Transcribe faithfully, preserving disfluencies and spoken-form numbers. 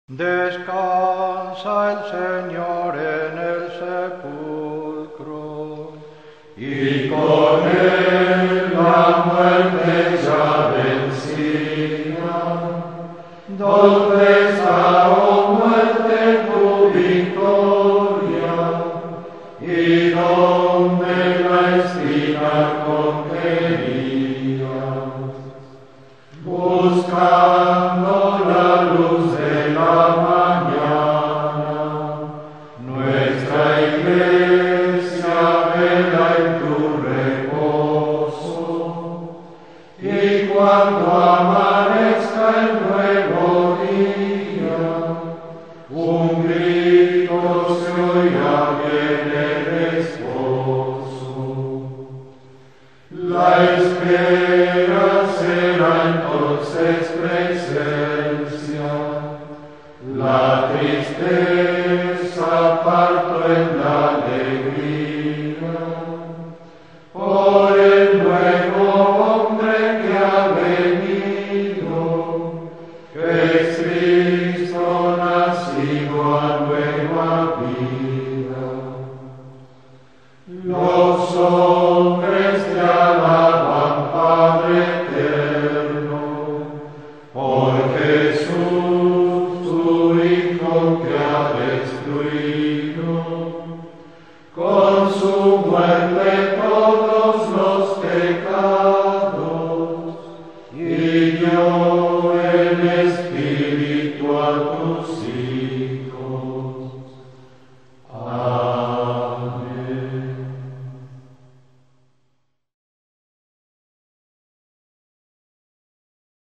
Descansa el Señor en el sepulcro, y con él la muerte ya vencida. ¿Dónde está, oh muerte, tu victoria? ¿Y dónde la espina contenías? Buscando la luz de la mañana, nuestra iglesia vela en tu reposo, y cuando amanezca el nuevo día, un grito se oirá bien el esposo. La espera será entonces presencia, la tristeza parto en la alegría, por el nuevo hombre que ha venido, que es Cristo nacido a nueva vida. Los hombres te alaban, Padre eterno, por Jesús, tu Hijo que ha destruido con su muerte todos los pecados, y dio el Espíritu